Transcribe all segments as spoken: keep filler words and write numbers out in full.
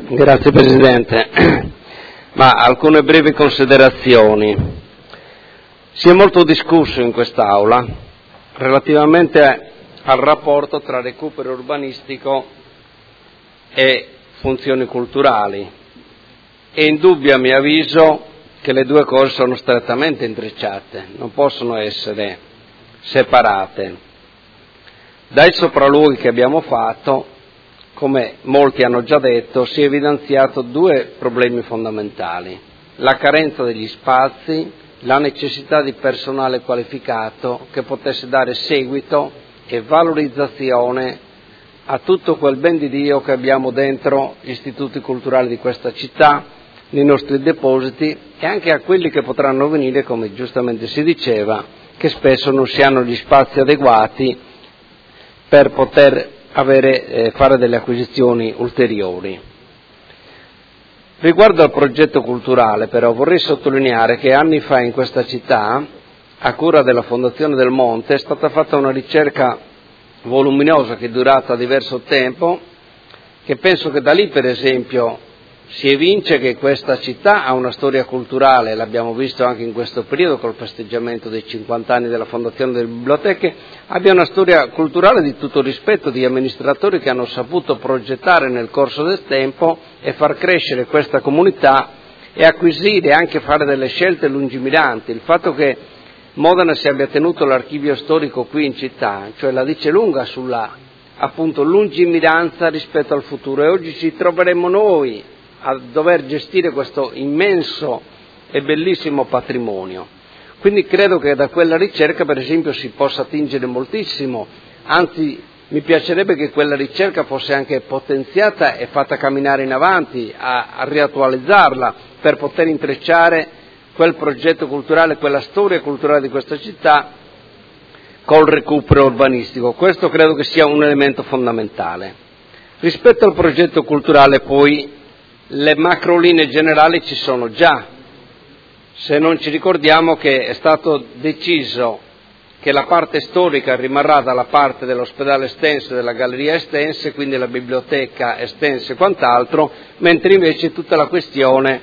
Grazie Presidente. Ma alcune brevi considerazioni. Si è molto discusso in quest'Aula relativamente al rapporto tra recupero urbanistico e funzioni culturali. È indubbio, a mio avviso, che le due cose sono strettamente intrecciate, non possono essere separate. Dai sopralluoghi che abbiamo fatto, come molti hanno già detto, si è evidenziato due problemi fondamentali: la carenza degli spazi, la necessità di personale qualificato che potesse dare seguito e valorizzazione a tutto quel ben di Dio che abbiamo dentro gli istituti culturali di questa città, nei nostri depositi, e anche a quelli che potranno venire, come giustamente si diceva, che spesso non si hanno gli spazi adeguati per poter avere, eh, fare delle acquisizioni ulteriori. Riguardo al progetto culturale, però, vorrei sottolineare che anni fa in questa città, a cura della Fondazione del Monte, è stata fatta una ricerca voluminosa che è durata diverso tempo, che penso che da lì, per esempio, si evince che questa città ha una storia culturale, l'abbiamo visto anche in questo periodo col festeggiamento dei cinquanta anni della fondazione delle biblioteche, abbia una storia culturale di tutto rispetto, di amministratori che hanno saputo progettare nel corso del tempo e far crescere questa comunità e acquisire e anche fare delle scelte lungimiranti. Il fatto che Modena si abbia tenuto l'archivio storico qui in città, cioè la dice lunga sulla, appunto, lungimiranza rispetto al futuro, e oggi ci troveremo noi a dover gestire questo immenso e bellissimo patrimonio. Quindi credo che da quella ricerca, per esempio, si possa attingere moltissimo, anzi mi piacerebbe che quella ricerca fosse anche potenziata e fatta camminare in avanti, a, a riattualizzarla, per poter intrecciare quel progetto culturale, quella storia culturale di questa città col recupero urbanistico. Questo credo che sia un elemento fondamentale. Rispetto al progetto culturale, poi, le macrolinee generali ci sono già, se non ci ricordiamo che è stato deciso che la parte storica rimarrà dalla parte dell'ospedale Estense, della galleria Estense, quindi la biblioteca Estense e quant'altro, mentre invece tutta la questione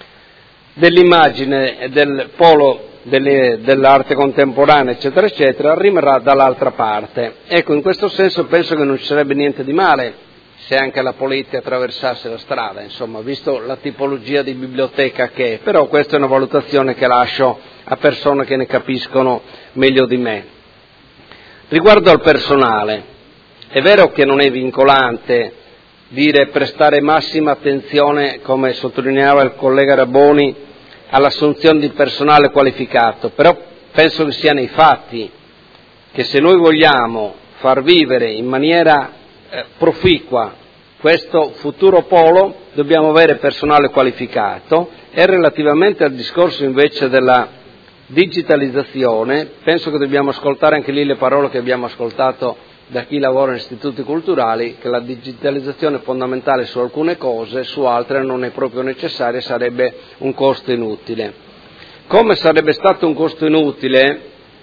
dell'immagine del polo delle, dell'arte contemporanea, eccetera, eccetera, rimarrà dall'altra parte. Ecco, in questo senso penso che non ci sarebbe niente di male se anche la Poletti attraversasse la strada, insomma, visto la tipologia di biblioteca che è, però questa è una valutazione che lascio a persone che ne capiscono meglio di me. Riguardo al personale, è vero che non è vincolante dire prestare massima attenzione, come sottolineava il collega Raboni, all'assunzione di personale qualificato, però penso che sia nei fatti che se noi vogliamo far vivere in maniera Eh, proficua questo futuro polo dobbiamo avere personale qualificato. E relativamente al discorso invece della digitalizzazione, penso che dobbiamo ascoltare anche lì le parole che abbiamo ascoltato da chi lavora in istituti culturali, che la digitalizzazione è fondamentale su alcune cose, su altre non è proprio necessaria, sarebbe un costo inutile. Come sarebbe stato un costo inutile,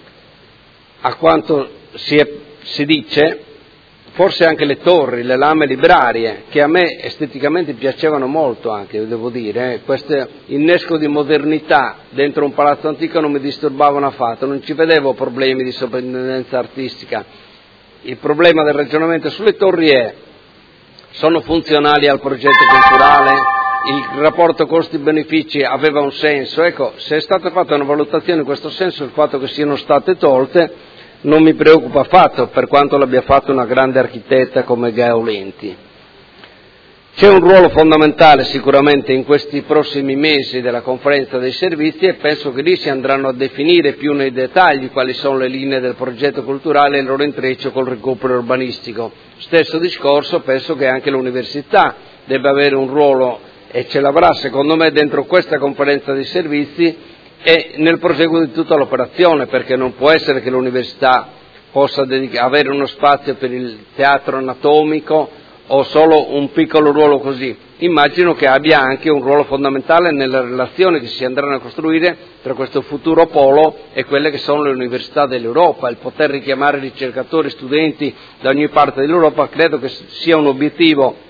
a quanto si, è, si dice, forse anche le torri, le lame librarie, che a me esteticamente piacevano molto anche, devo dire, eh. Questo innesco di modernità dentro un palazzo antico non mi disturbavano affatto, non ci vedevo problemi di soprintendenza artistica. Il problema del ragionamento sulle torri è: sono funzionali al progetto culturale? Il rapporto costi-benefici aveva un senso? Ecco, se è stata fatta una valutazione in questo senso, il fatto che siano state tolte non mi preoccupa affatto, per quanto l'abbia fatto una grande architetta come Gaio Lenti. C'è un ruolo fondamentale sicuramente in questi prossimi mesi della conferenza dei servizi, e penso che lì si andranno a definire più nei dettagli quali sono le linee del progetto culturale e il loro intreccio col recupero urbanistico. Stesso discorso, penso che anche l'università debba avere un ruolo, e ce l'avrà secondo me dentro questa conferenza dei servizi e nel proseguo di tutta l'operazione, perché non può essere che l'università possa dedica- avere uno spazio per il teatro anatomico o solo un piccolo ruolo così. Immagino che abbia anche un ruolo fondamentale nelle relazioni che si andranno a costruire tra questo futuro polo e quelle che sono le università dell'Europa. Il poter richiamare ricercatori, studenti da ogni parte dell'Europa credo che sia un obiettivo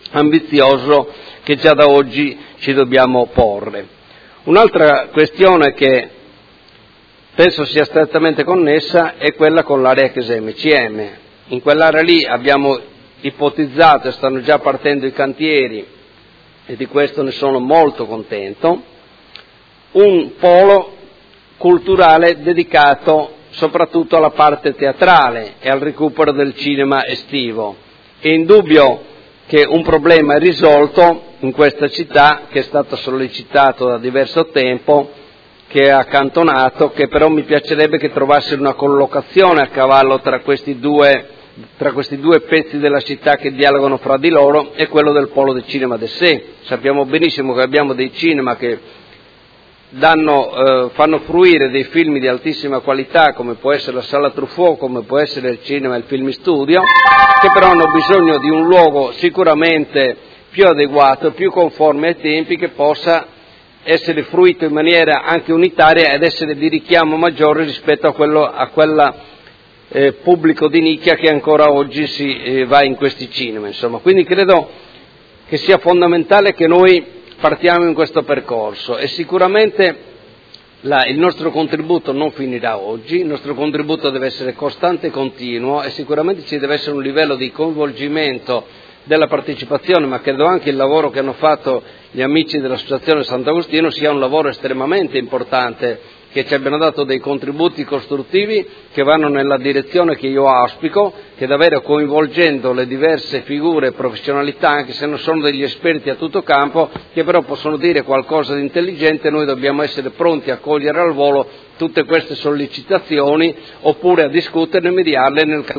ambizioso che già da oggi ci dobbiamo porre. Un'altra questione che penso sia strettamente connessa è quella con l'area Cheseme C M. In quell'area lì abbiamo ipotizzato e stanno già partendo i cantieri, e di questo ne sono molto contento, un polo culturale dedicato soprattutto alla parte teatrale e al recupero del cinema estivo. È indubbio che un problema è risolto in questa città, che è stato sollecitato da diverso tempo, che è accantonato, che però mi piacerebbe che trovasse una collocazione a cavallo tra questi due, tra questi due pezzi della città che dialogano fra di loro, è quello del polo del cinema de sé. Sappiamo benissimo che abbiamo dei cinema che danno, eh, fanno fruire dei film di altissima qualità, come può essere la Sala Truffaut, come può essere il cinema e il film studio, che però hanno bisogno di un luogo sicuramente più adeguato, più conforme ai tempi, che possa essere fruito in maniera anche unitaria ed essere di richiamo maggiore rispetto a quello a quella eh, pubblico di nicchia che ancora oggi si eh, va in questi cinema, insomma. Quindi credo che sia fondamentale che noi partiamo in questo percorso, e sicuramente la, il nostro contributo non finirà oggi, il nostro contributo deve essere costante e continuo, e sicuramente ci deve essere un livello di coinvolgimento della partecipazione, ma credo anche il lavoro che hanno fatto gli amici dell'Associazione Sant'Agostino sia un lavoro estremamente importante, che ci abbiano dato dei contributi costruttivi che vanno nella direzione che io auspico, che davvero coinvolgendo le diverse figure e professionalità, anche se non sono degli esperti a tutto campo, che però possono dire qualcosa di intelligente, noi dobbiamo essere pronti a cogliere al volo tutte queste sollecitazioni, oppure a discuterne e mediarle nel caso